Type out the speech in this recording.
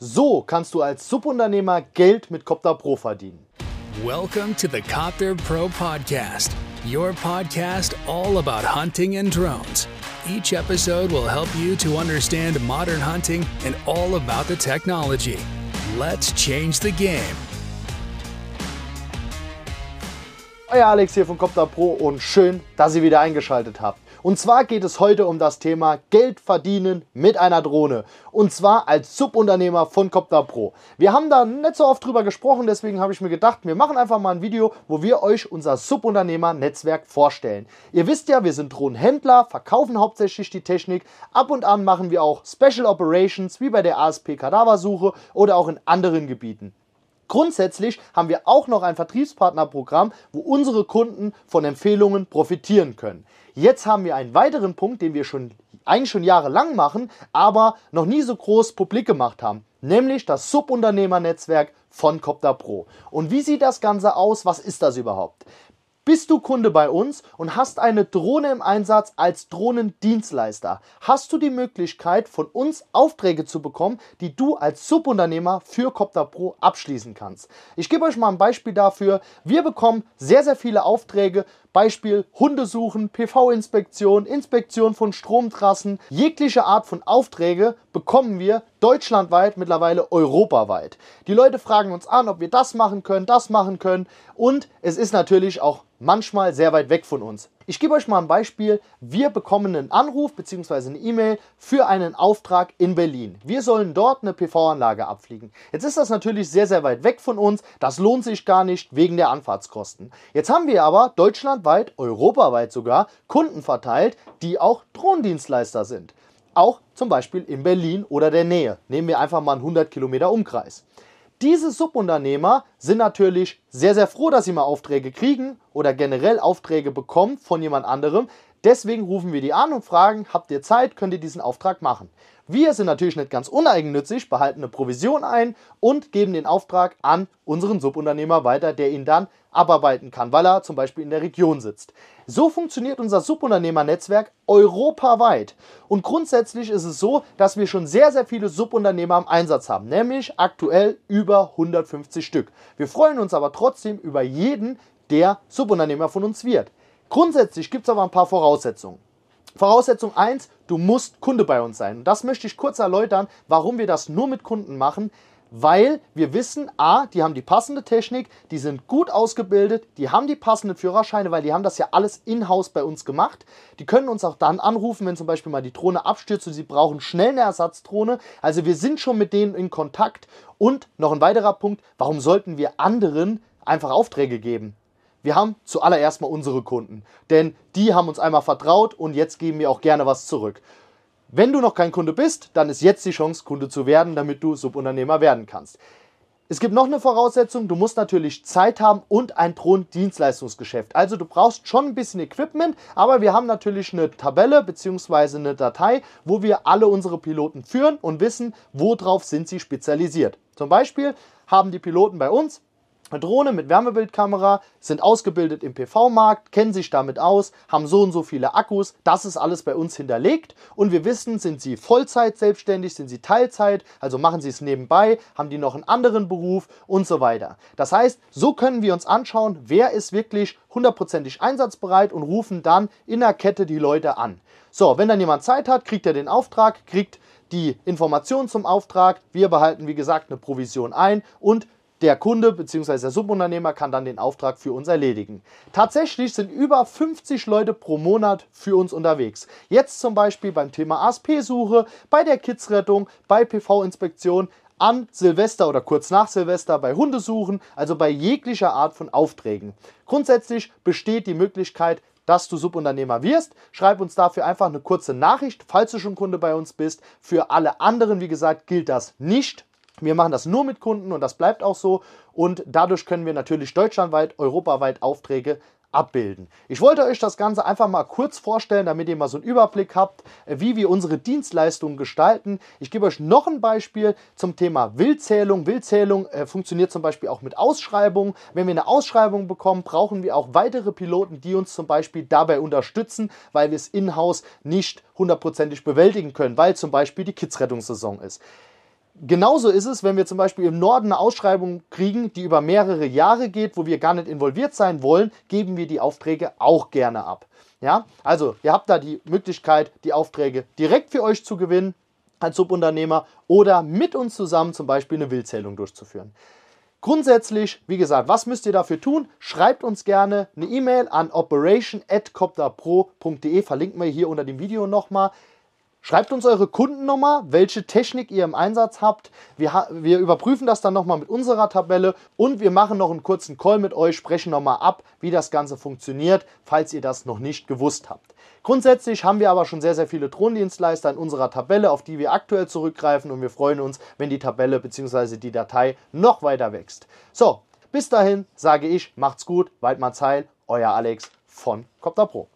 So kannst du als Subunternehmer Geld mit Copter Pro verdienen. Welcome to the Copter Pro Podcast, your podcast all about hunting and drones. Each episode will help you to understand modern hunting and all about the technology. Let's change the game. Euer Alex hier von Copter Pro und schön, dass ihr wieder eingeschaltet habt. Und zwar geht es heute um das Thema Geld verdienen mit einer Drohne. Und zwar als Subunternehmer von Copter Pro. Wir haben da nicht so oft drüber gesprochen, deswegen habe ich mir gedacht, wir machen einfach mal ein Video, wo wir euch unser Subunternehmer-Netzwerk vorstellen. Ihr wisst ja, wir sind Drohnenhändler, verkaufen hauptsächlich die Technik. Ab und an machen wir auch Special Operations, wie bei der ASP-Kadaversuche oder auch in anderen Gebieten. Grundsätzlich haben wir auch noch ein Vertriebspartnerprogramm, wo unsere Kunden von Empfehlungen profitieren können. Jetzt haben wir einen weiteren Punkt, den wir eigentlich schon jahrelang machen, aber noch nie so groß publik gemacht haben, nämlich das Subunternehmernetzwerk von Copter Pro. Und wie sieht das Ganze aus? Was ist das überhaupt? Bist du Kunde bei uns und hast eine Drohne im Einsatz als Drohnendienstleister, hast du die Möglichkeit, von uns Aufträge zu bekommen, die du als Subunternehmer für Copter Pro abschließen kannst. Ich gebe euch mal ein Beispiel dafür. Wir bekommen sehr, sehr viele Aufträge. Beispiel Hundesuchen, PV-Inspektion, Inspektion von Stromtrassen. Jegliche Art von Aufträge bekommen wir deutschlandweit, mittlerweile europaweit. Die Leute fragen uns an, ob wir das machen können und es ist natürlich auch manchmal sehr weit weg von uns. Ich gebe euch mal ein Beispiel. Wir bekommen einen Anruf bzw. eine E-Mail für einen Auftrag in Berlin. Wir sollen dort eine PV-Anlage abfliegen. Jetzt ist das natürlich sehr, sehr weit weg von uns. Das lohnt sich gar nicht wegen der Anfahrtskosten. Jetzt haben wir aber deutschlandweit, europaweit sogar, Kunden verteilt, die auch Drohnendienstleister sind. Auch zum Beispiel in Berlin oder der Nähe. Nehmen wir einfach mal einen 100 Kilometer Umkreis. Diese Subunternehmer sind natürlich sehr, sehr froh, dass sie mal Aufträge kriegen oder generell Aufträge bekommen von jemand anderem. Deswegen rufen wir die an und fragen, habt ihr Zeit, könnt ihr diesen Auftrag machen? Wir sind natürlich nicht ganz uneigennützig, behalten eine Provision ein und geben den Auftrag an unseren Subunternehmer weiter, der ihn dann abarbeiten kann, weil er zum Beispiel in der Region sitzt. So funktioniert unser Subunternehmernetzwerk europaweit. Und grundsätzlich ist es so, dass wir schon sehr, sehr viele Subunternehmer im Einsatz haben, nämlich aktuell über 150 Stück. Wir freuen uns aber trotzdem über jeden, der Subunternehmer von uns wird. Grundsätzlich gibt es aber ein paar Voraussetzungen. Voraussetzung 1, du musst Kunde bei uns sein. Und das möchte ich kurz erläutern, warum wir das nur mit Kunden machen. Weil wir wissen, A, die haben die passende Technik, die sind gut ausgebildet, die haben die passenden Führerscheine, weil die haben das ja alles in-house bei uns gemacht. Die können uns auch dann anrufen, wenn zum Beispiel mal die Drohne abstürzt und sie brauchen schnell eine Ersatzdrohne. Also wir sind schon mit denen in Kontakt. Und noch ein weiterer Punkt, warum sollten wir anderen einfach Aufträge geben? Wir haben zuallererst mal unsere Kunden, denn die haben uns einmal vertraut und jetzt geben wir auch gerne was zurück. Wenn du noch kein Kunde bist, dann ist jetzt die Chance, Kunde zu werden, damit du Subunternehmer werden kannst. Es gibt noch eine Voraussetzung, du musst natürlich Zeit haben und ein Drohnendienstleistungsgeschäft. Also du brauchst schon ein bisschen Equipment, aber wir haben natürlich eine Tabelle bzw. eine Datei, wo wir alle unsere Piloten führen und wissen, worauf sind sie spezialisiert. Zum Beispiel haben die Piloten bei uns eine Drohne mit Wärmebildkamera, sind ausgebildet im PV-Markt, kennen sich damit aus, haben so und so viele Akkus. Das ist alles bei uns hinterlegt und wir wissen, sind sie Vollzeit selbstständig, sind sie Teilzeit, also machen sie es nebenbei, haben die noch einen anderen Beruf und so weiter. Das heißt, so können wir uns anschauen, wer ist wirklich hundertprozentig einsatzbereit und rufen dann in der Kette die Leute an. So, wenn dann jemand Zeit hat, kriegt er den Auftrag, kriegt die Informationen zum Auftrag. Wir behalten, wie gesagt, eine Provision ein und der Kunde bzw. der Subunternehmer kann dann den Auftrag für uns erledigen. Tatsächlich sind über 50 Leute pro Monat für uns unterwegs. Jetzt zum Beispiel beim Thema ASP-Suche, bei der Kidsrettung, bei PV-Inspektion, an Silvester oder kurz nach Silvester bei Hundesuchen, also bei jeglicher Art von Aufträgen. Grundsätzlich besteht die Möglichkeit, dass du Subunternehmer wirst. Schreib uns dafür einfach eine kurze Nachricht, falls du schon Kunde bei uns bist. Für alle anderen, wie gesagt, gilt das nicht. Wir machen das nur mit Kunden und das bleibt auch so und dadurch können wir natürlich deutschlandweit, europaweit Aufträge abbilden. Ich wollte euch das Ganze einfach mal kurz vorstellen, damit ihr mal so einen Überblick habt, wie wir unsere Dienstleistungen gestalten. Ich gebe euch noch ein Beispiel zum Thema Wildzählung. Wildzählung funktioniert zum Beispiel auch mit Ausschreibungen. Wenn wir eine Ausschreibung bekommen, brauchen wir auch weitere Piloten, die uns zum Beispiel dabei unterstützen, weil wir es in-house nicht hundertprozentig bewältigen können, weil zum Beispiel die Kidsrettungssaison ist. Genauso ist es, wenn wir zum Beispiel im Norden eine Ausschreibung kriegen, die über mehrere Jahre geht, wo wir gar nicht involviert sein wollen, geben wir die Aufträge auch gerne ab. Ja? Also ihr habt da die Möglichkeit, die Aufträge direkt für euch zu gewinnen als Subunternehmer oder mit uns zusammen zum Beispiel eine Wildzählung durchzuführen. Grundsätzlich, wie gesagt, was müsst ihr dafür tun? Schreibt uns gerne eine E-Mail an operation@copterpro.de, verlinken wir hier unter dem Video nochmal. Schreibt uns eure Kundennummer, welche Technik ihr im Einsatz habt. Wir überprüfen das dann nochmal mit unserer Tabelle und wir machen noch einen kurzen Call mit euch, sprechen nochmal ab, wie das Ganze funktioniert, falls ihr das noch nicht gewusst habt. Grundsätzlich haben wir aber schon sehr, sehr viele Drohnendienstleister in unserer Tabelle, auf die wir aktuell zurückgreifen und wir freuen uns, wenn die Tabelle bzw. die Datei noch weiter wächst. So, bis dahin sage ich, macht's gut, Weidmanns Heil, euer Alex von Copter Pro.